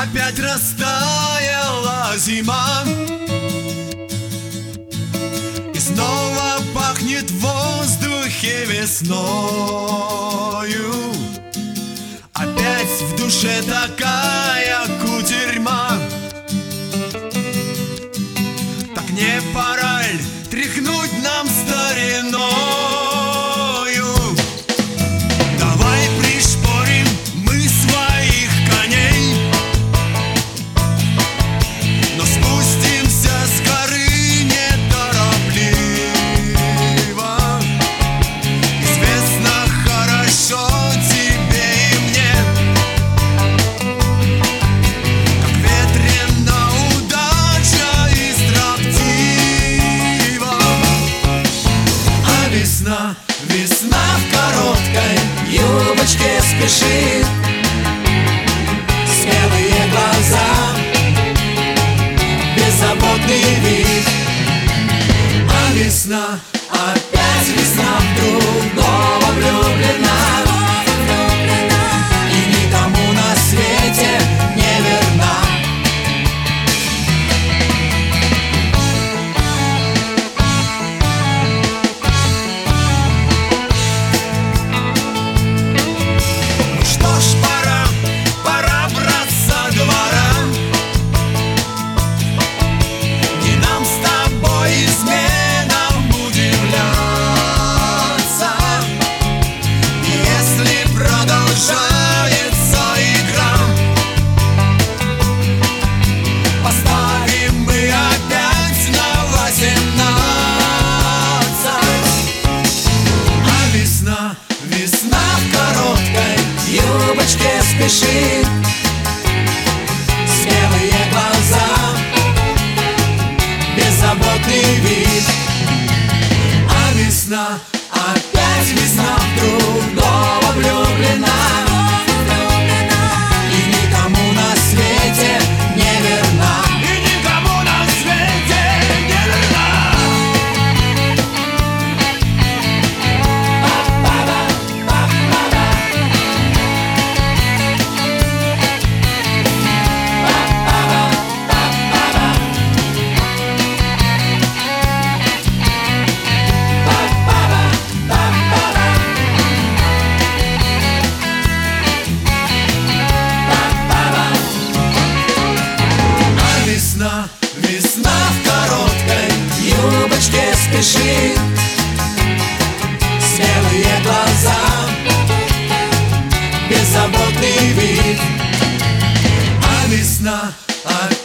Опять растаяла зима, и снова пахнет в воздухе весною. Опять в душе такая кутерьма. Так не пора ль тряхнуть нам стариною? Давай пришпорим мы своих коней, но спустимся с горы неторопливо. Известно хорошо тебе и мне, как ветрена удача и строптива. А весна, весна в короткой юбочке спешит, смелые глаза, беззаботный вид. А весна, опять весна в другого влюблена, и никому на свете не верна. Ну что ж, пора браться двора. Не нам с тобой изменам удивляться. И если продолжается игра, поставим мы опять на 18. А весна, весна в короткой юбочке спешит, смелые глаза, беззаботный вид. А весна, опять весна в другого влюблена, и никому на свете не верна. И никому на свете не верна. Весна, весна в короткой юбочке спешит, смелые глаза, беззаботный вид. А весна,